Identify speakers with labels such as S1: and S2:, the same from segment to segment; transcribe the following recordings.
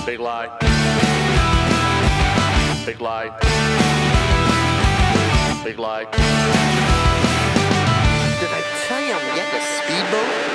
S1: Big lie. Big lie. Big lie.
S2: Did I tell you I'm getting a speedboat?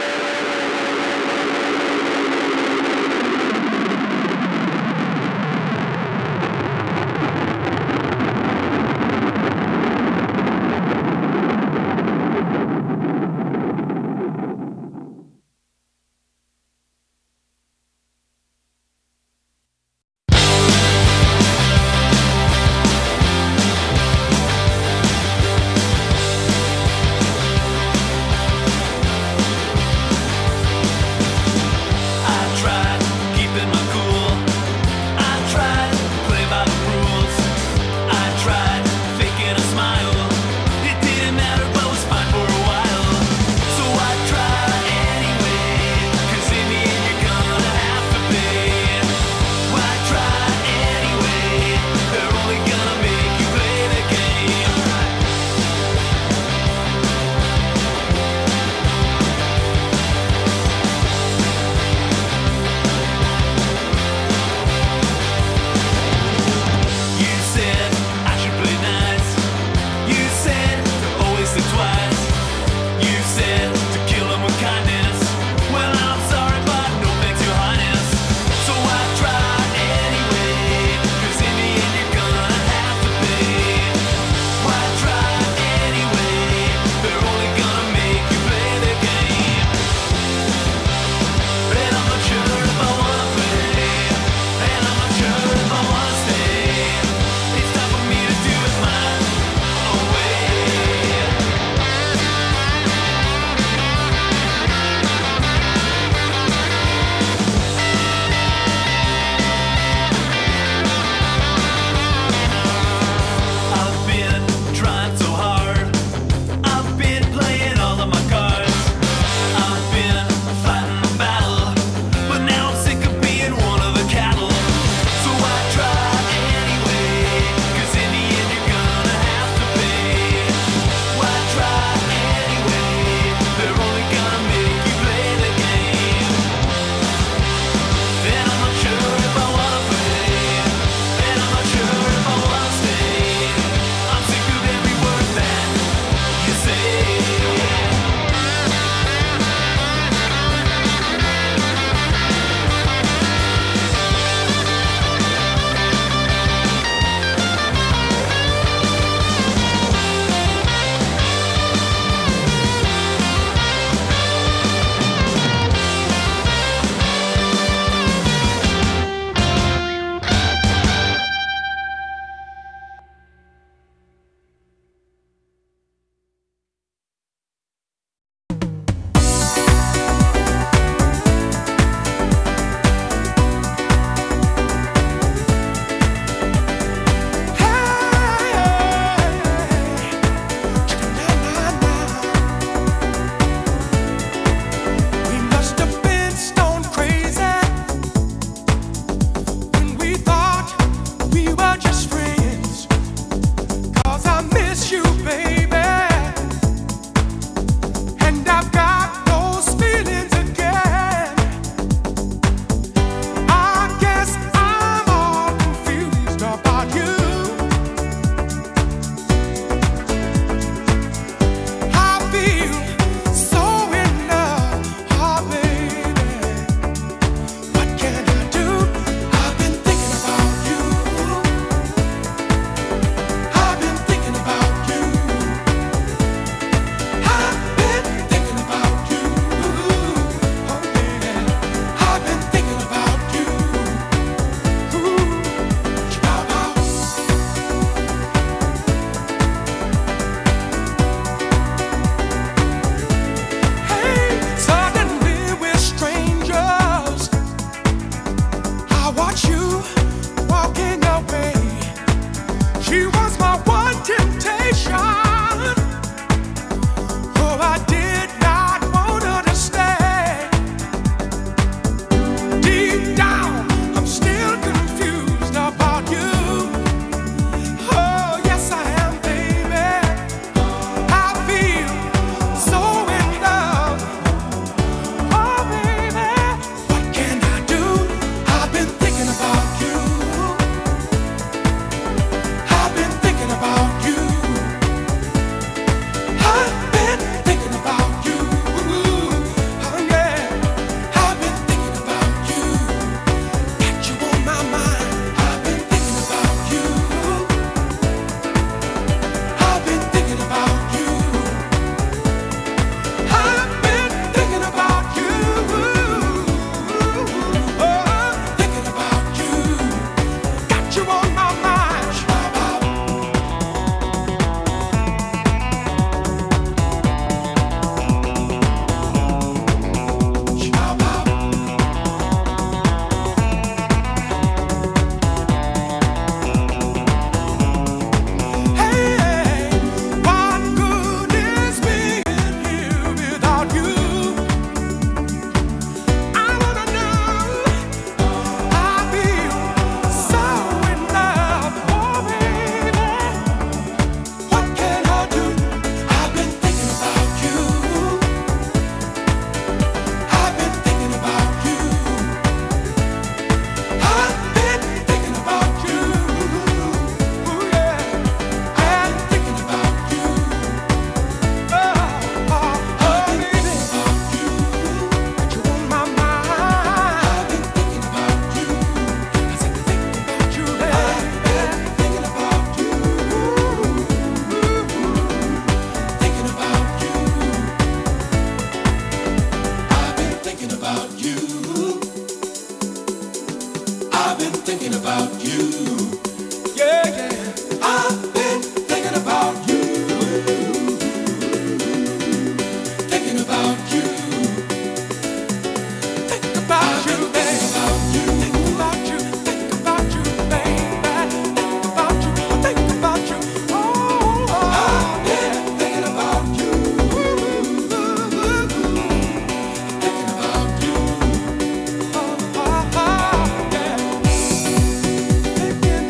S1: Thinking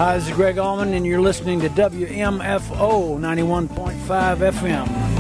S1: Hi, this is Greg Allman, and you're listening to WMFO 91.5 FM.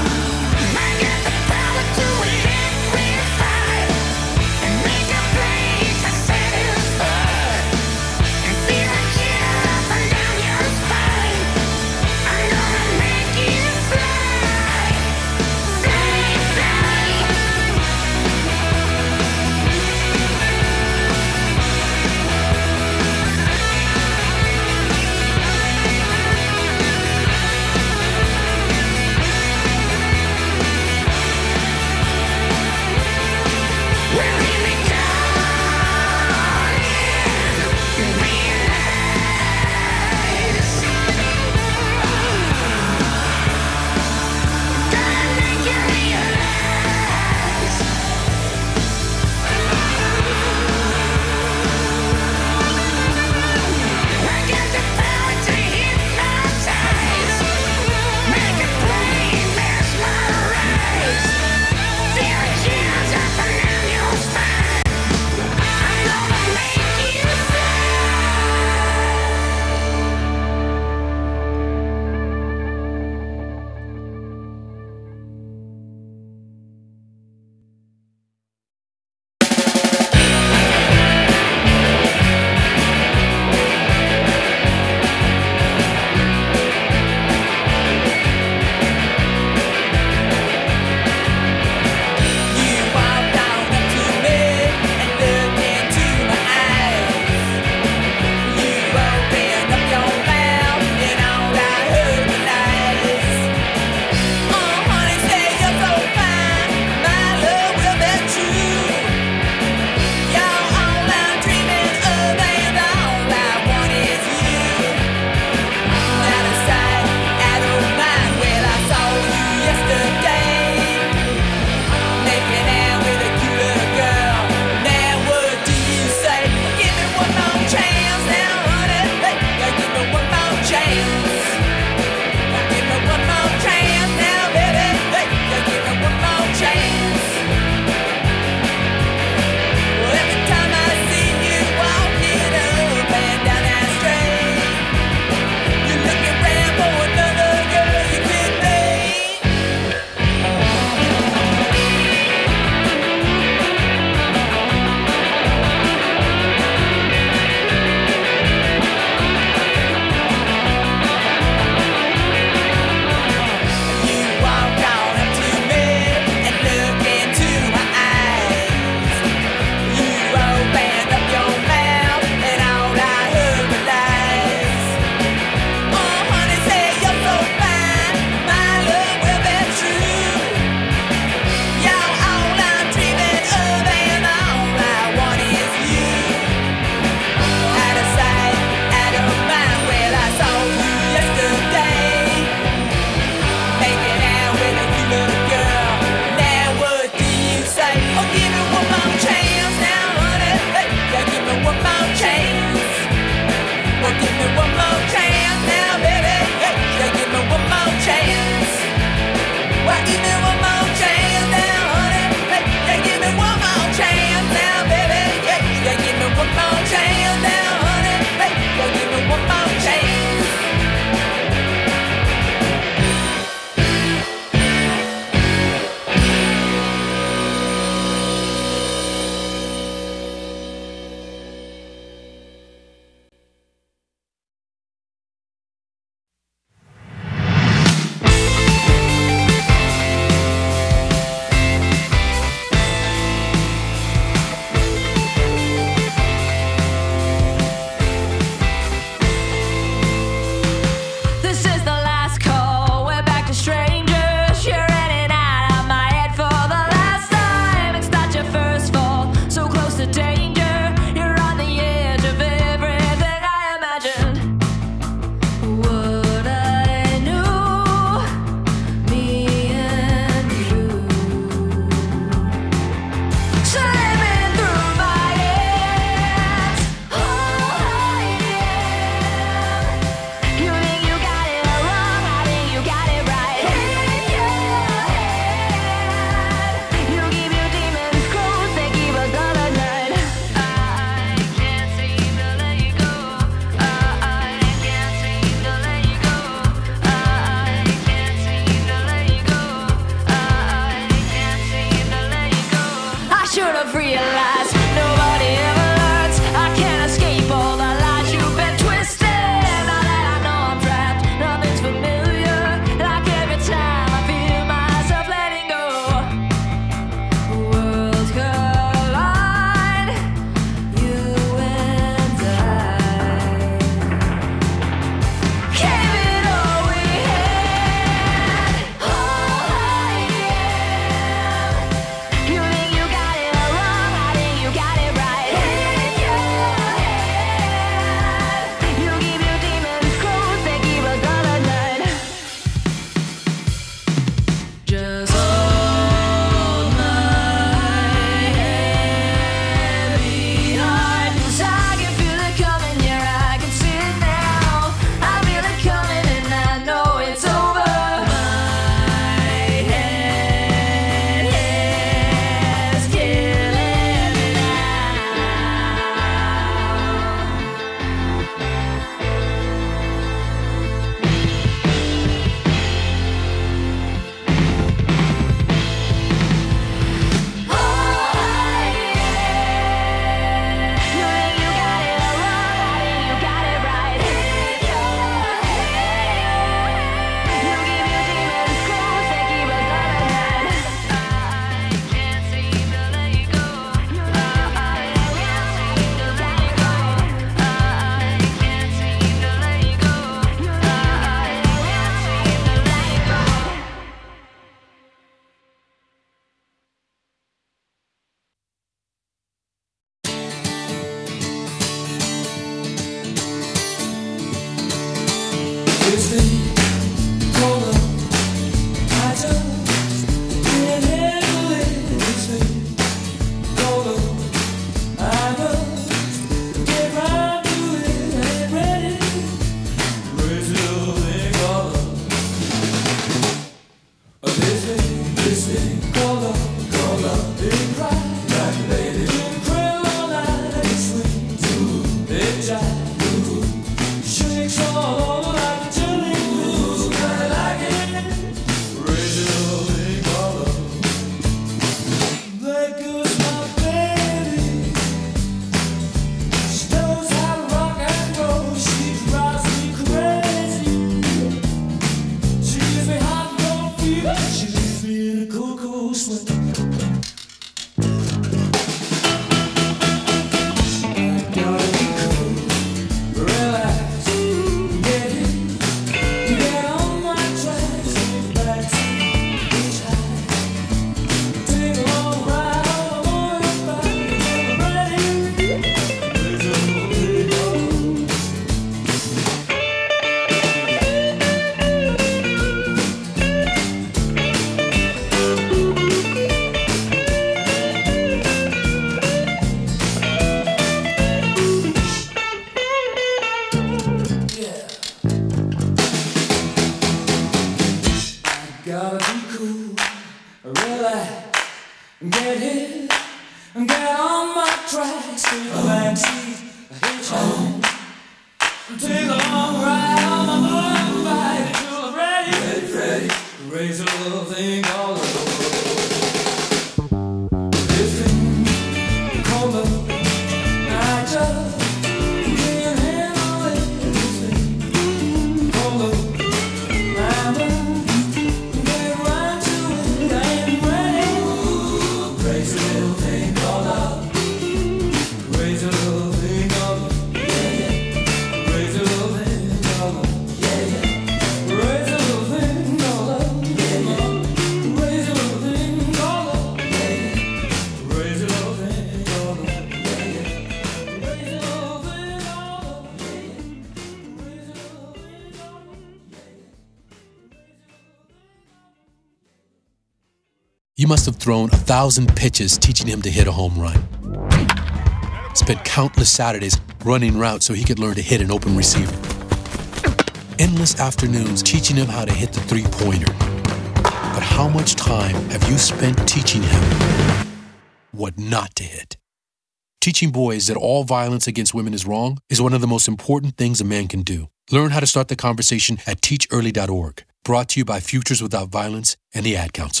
S3: must have thrown 1,000 pitches teaching him to hit a home run. Spent countless Saturdays running routes so he could learn to hit an open receiver. Endless afternoons teaching him how to hit the three-pointer. But how much time have you spent teaching him what not to hit? Teaching boys that all violence against women is wrong is one of the most important things a man can do. Learn how to start the conversation at teachearly.org. Brought to you by Futures Without Violence and the Ad Council.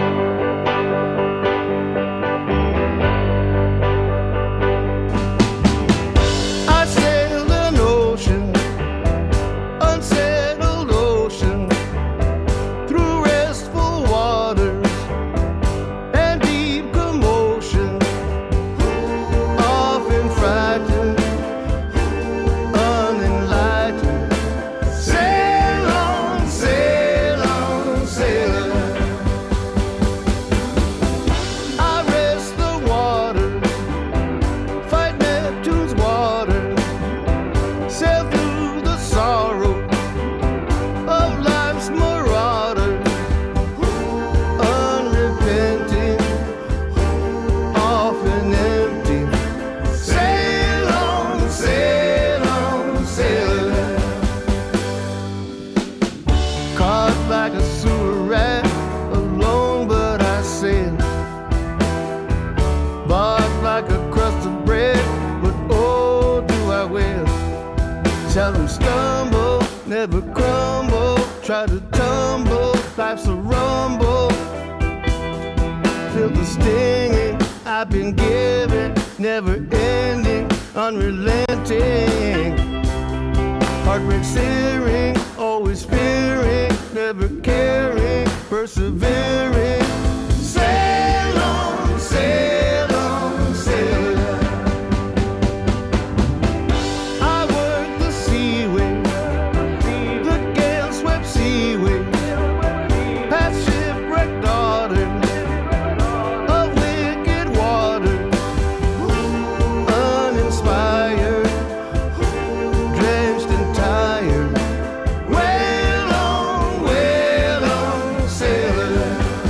S4: I sailed an ocean, unsettled ocean, through restful waters and deep commotion, often frightened, unenlightened. Sail on, sail on, sailor. I rest the water, fight Neptune's water, sail through the sorrow of life's marauder, unrepenting, often empty. Sail on, sailor. Caught like a sewer rat, alone but I sail. Bought like a crust of bread, but oh, do I will. Seldom stumble, never crumble, try to tumble, life's a rumble. Feel the stinging I've been given, never ending, unrelenting. Heartbreak searing, always fearing, never caring, persevering. Sail on, sail on, sailor. I work the seaway, the gale-swept seaway, past shipwrecked daughters of wicked waters, uninspired, drenched and tired. Wail on, sailor.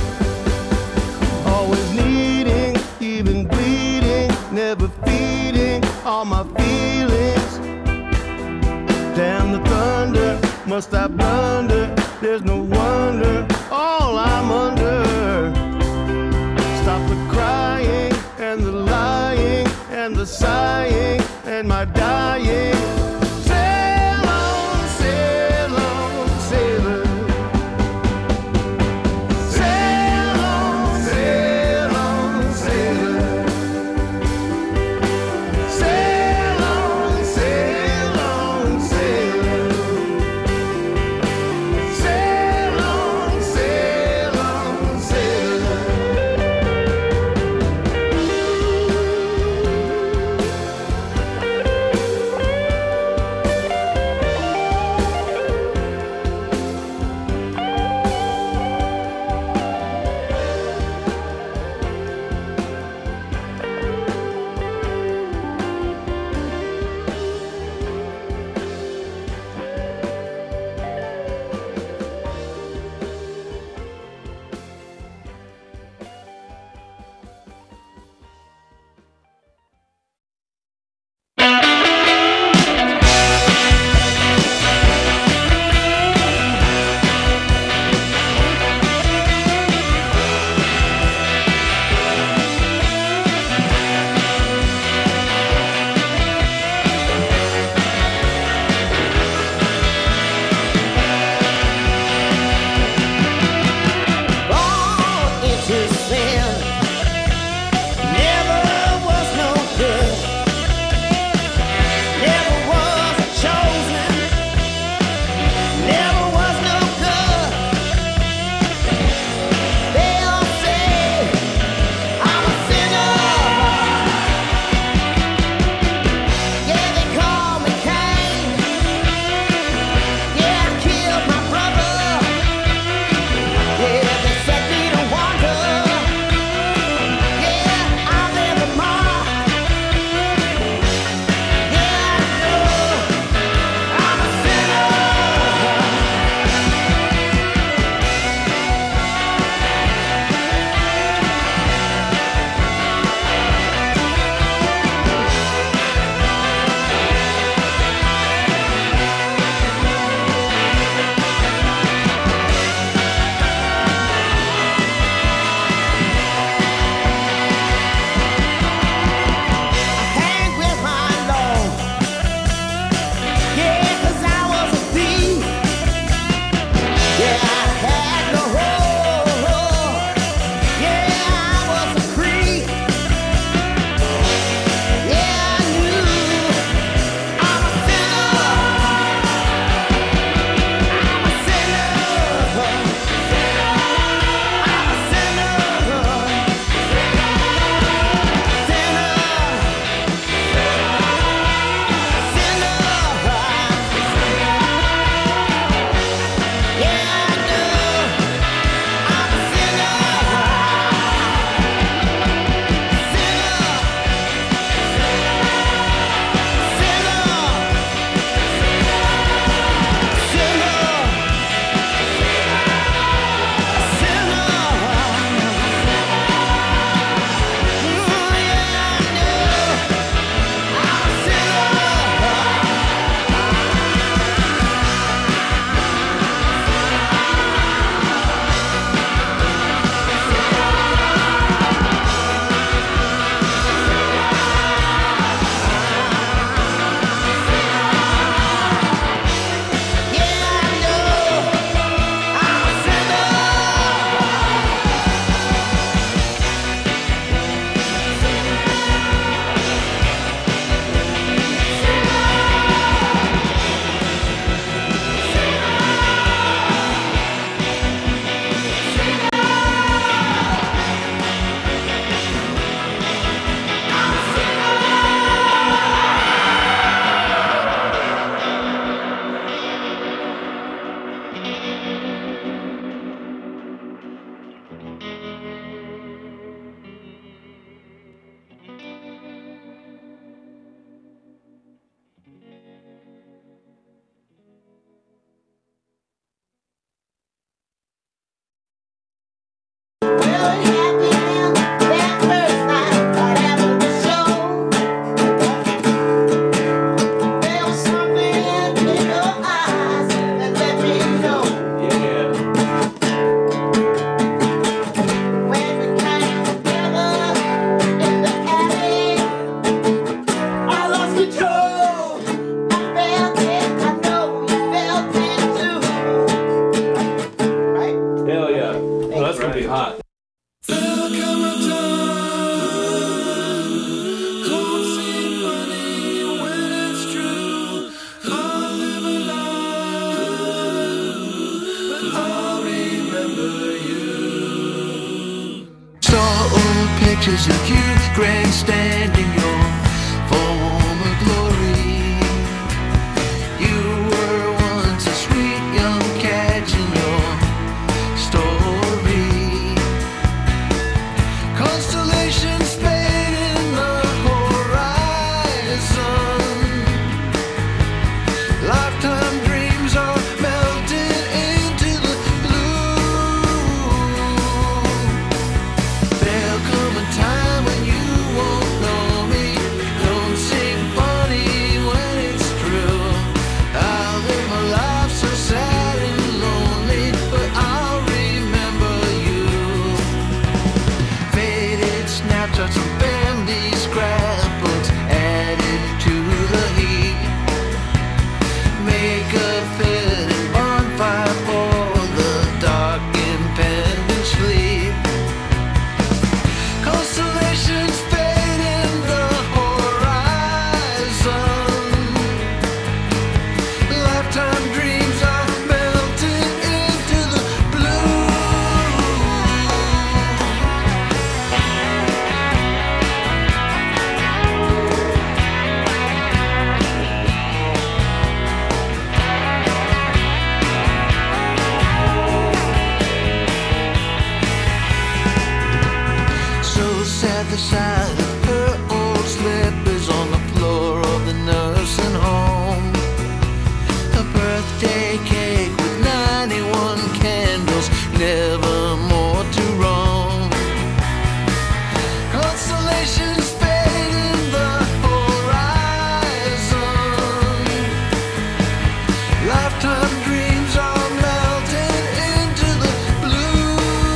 S4: Always needing, even bleeding, never feeding all my feelings. Damn the thunder, must I blunder? There's no wonder, all I'm under. Stop the crying and the lying and the sighing and my dying. Sail on, sailor. Sail on, sailor. Sail on, sailor. Sail on, sailor.
S5: pictures of you grandstanding your former glory. You were once a sweet young catch in your story. Constellations fade in the horizon. Lifetime dreams are melted into the blue. There'll come a time when you won't know me. Don't seem funny when it's true. I'll live my life so sad and lonely, but I'll remember you. Faded snapshots of family scrapbooks added to the heat. Make a fitting bonfire for the dark impending sleep. Constellations fade in the horizon. Lifetime dreams are melted into the blue. So sad the sight of her old slippers on the floor of the nursing home. A birthday cake with 91 candles, never more to roam. Constellations fade in the horizon. Lifetime dreams are melted into the blue.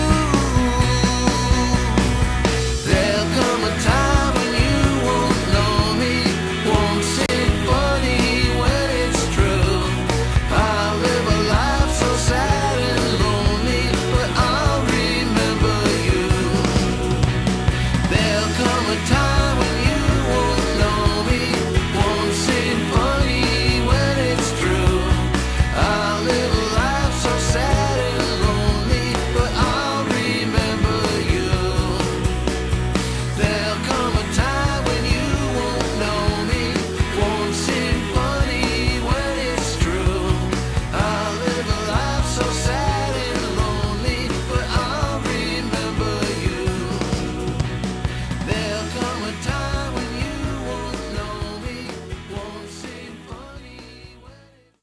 S5: There'll come a time when you won't know me, won't seem funny when it's true. I'll live a life so sad and lonely, but I'll remember you. There'll come a time when you won't know me, won't seem funny when it's true. I'll live a life so sad and lonely, but I'll remember you. There'll come a time when you won't know me, won't seem funny when it's true. I'll live a life so sad and lonely, but I'll remember you. There'll come a time when you won't know me, won't seem funny when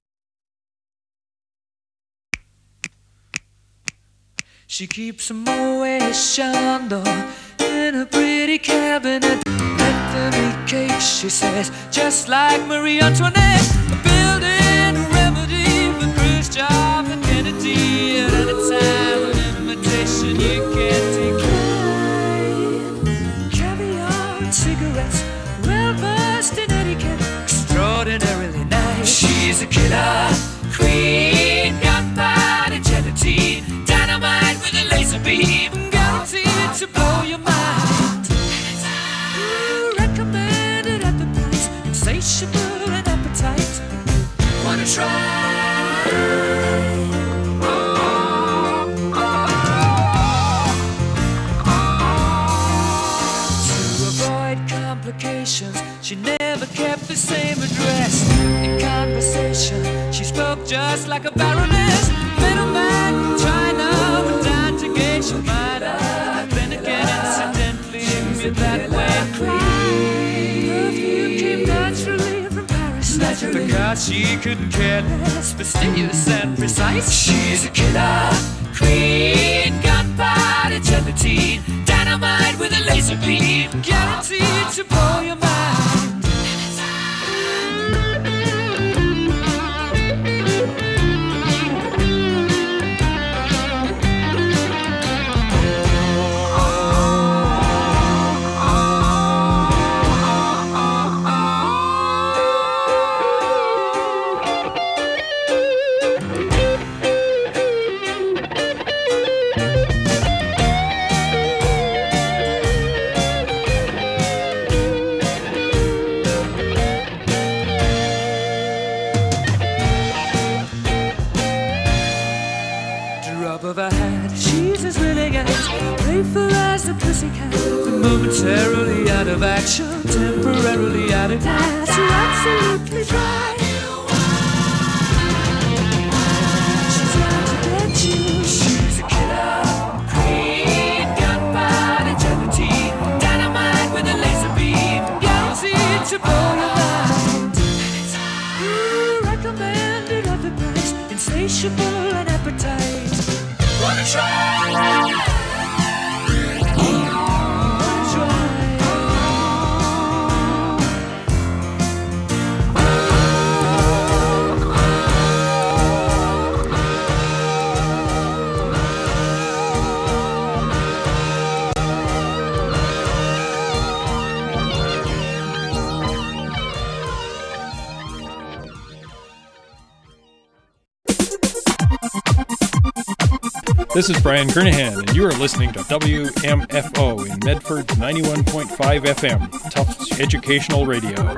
S6: She keeps a Moet Chandon in a pretty cabinet. Let them eat cake, she says, just like Marie Antoinette. Building a remedy for Khrushchev and Kennedy. At any time, an invitation you can't decline. Caviar and cigarettes, well versed in etiquette, extraordinarily nice. She's a killer queen, gunpowder gelatine, dynamite with a laser beam, guaranteed to blow your mind. Recommended at the price, insatiable and appetite. Wanna try? To avoid complications, she never kept the same address. In conversation, she spoke just like a baroness. Middleman from China went down to gauge your mind. Then again, incidentally, you're that way. Perfume came naturally from Paris. Because she couldn't care less, fastidious and precise. She's a killer queen, gunpowder gelatine, dynamite with a laser beam, guaranteed to blow your mind. of action, temporarily out of gas, you're absolutely dry. She's out to get you. She's a killer queen, gunpowder, gelatine, dynamite with a laser beam, guaranteed to blow your mind. Recommended at the price, insatiable and appetite. Wanna try?
S7: This is Brian Kernahan, and you are listening to WMFO in Medford's 91.5 FM, Tufts Educational Radio.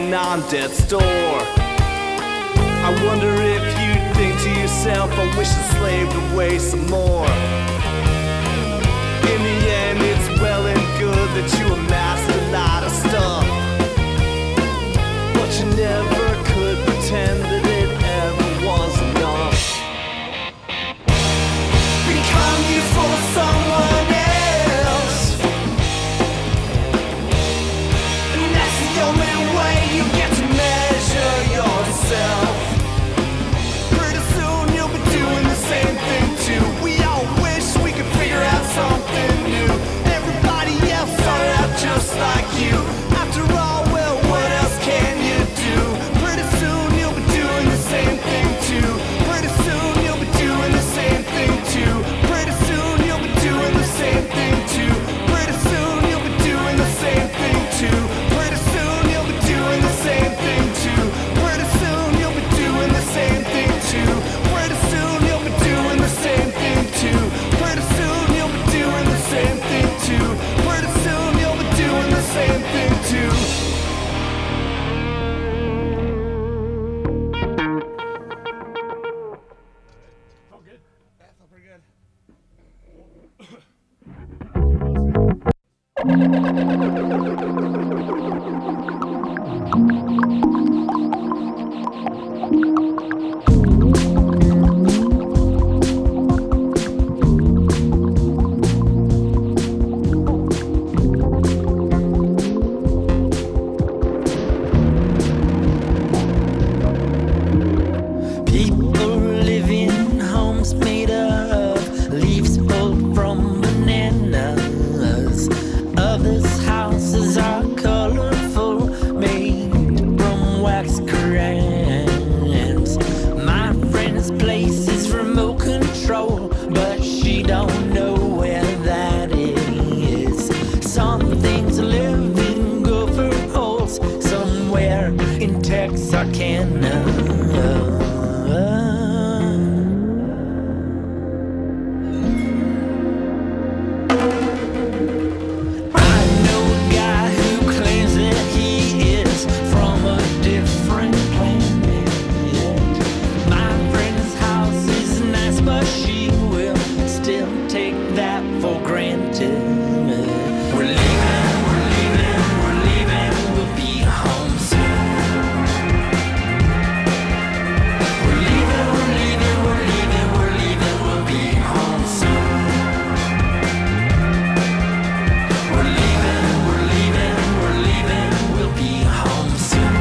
S8: banging on death's door. I wonder if you'd think to yourself, I wish I slaved away some more. In the end, it's well and good that you amassed a lot of stuff, but you never could pretend that it ever was enough. Become useful to someone else, and that's the only way you get to measure yourself. Pretty soon you'll be doing the same thing too. We all wish we could figure out something new. Everybody else started out just like you. After all, well, what else can you do? Pretty soon you'll be doing the same thing too. Pretty soon you'll be doing the same thing too. Pretty soon you'll be doing the same thing too. Pretty soon you'll be doing the same thing too. Pretty soon you'll be doing the same thing too. Pretty soon you'll be doing the same thing too. Pretty soon you'll be doing the same thing too. Pretty soon you'll be doing the same thing too. Pretty soon you'll be doing the same thing too.
S5: People live in homes made of leaves pulled from bananas. Others' houses are colorful, made from wax crayons. My friend's place is remote control, but she don't know where that is. Some things live in gopher holes somewhere in Texarkana. I know a guy who claims that he is from a different planet. My friend's house is nice, but she will still take that for granted. We're leaving, we're leaving, we're leaving, we'll be home soon. We're leaving, we're leaving, we're leaving, we're leaving, we'll be home soon. We're leaving, we're leaving, we're leaving, we'll be home soon.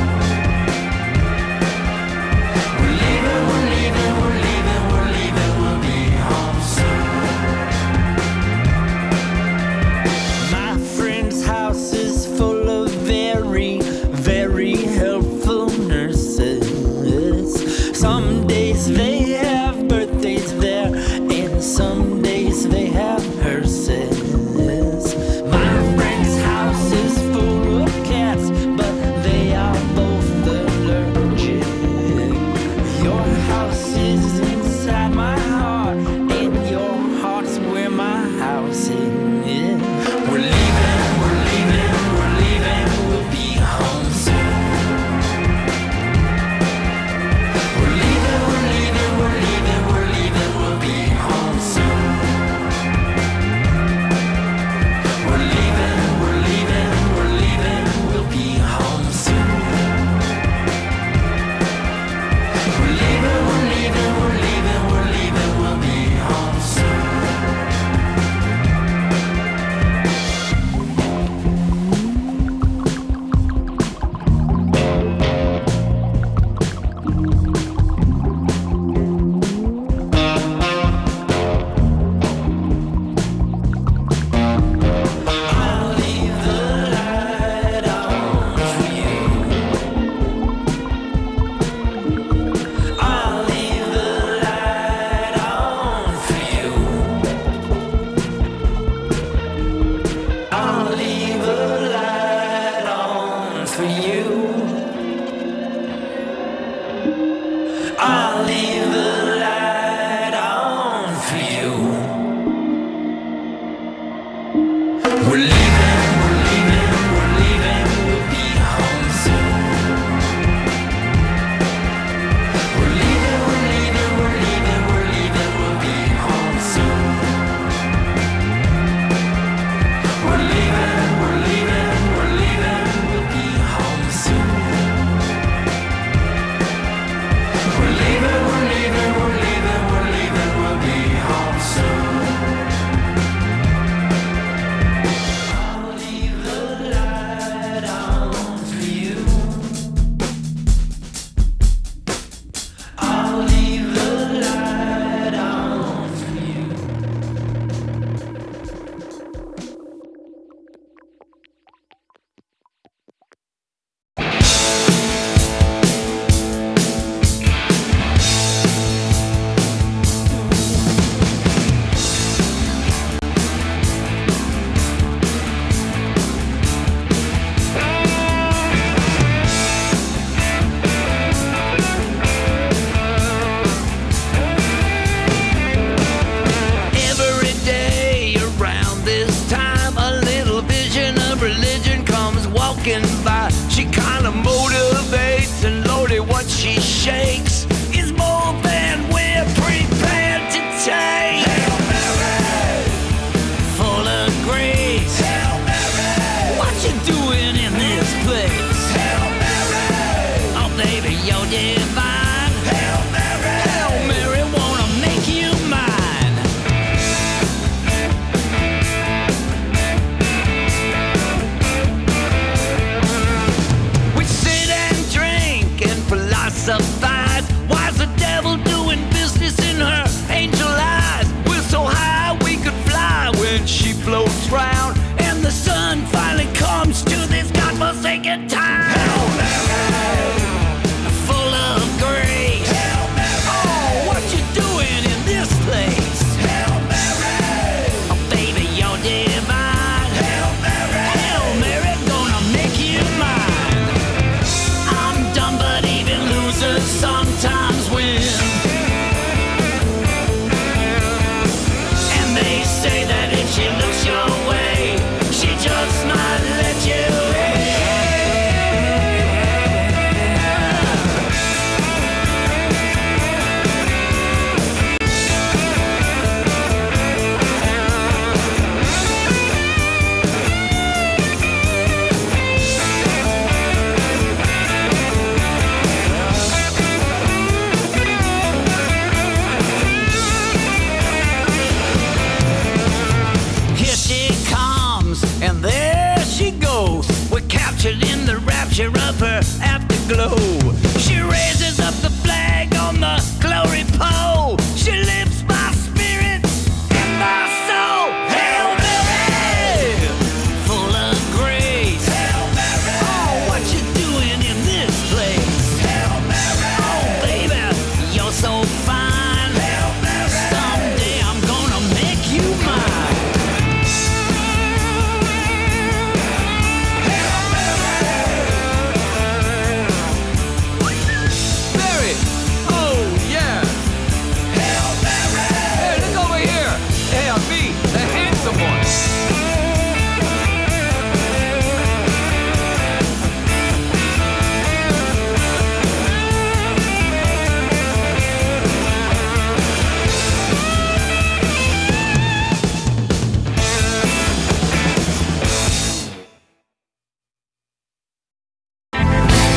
S5: We're leaving, we're leaving, we're leaving, we're leaving, we'll be home soon. My friend's house is full of very, very helpful nurses. Some days they have birthdays there, and some days they have hearses. My friend's house is full of cats, but they are both allergic. Your house is inside my heart, and your heart's where my house is. We're leaving, we're leaving, we're leaving, we'll be home soon. We're leaving, we're leaving, we're leaving, we're leaving, we'll be home soon. We're leaving, we're leaving, we're leaving, we'll be home soon. We're leaving, we're leaving, we're leaving, we're leaving, we'll be home soon. I'll leave the light on for you. I'll leave the light on for you. I'll leave the light on for you. I'll leave the light on for you. We're leaving, we're leaving, we're leaving, we'll be home soon.
S6: baby, you're divine. Hail Mary, Hail Mary, wanna make you mine. We sit and drink and philosophize. Why's the devil doing business in her angel eyes? We're so high we could fly when she floats round, and the sun finally comes to this godforsaken town. Hail Mary, full of grace. Hail Mary, oh, what you doing in this place? Hail Mary, oh baby, you're divine. Hail Mary, Hail Mary, gonna make you mine. I'm dumb, but even losers sometimes win. And they say that if she looks your way, she just might let you in. Here she comes, and there she goes. We're captured in the rapture of her afterglow. She raises up the flag on the glory pole. She lives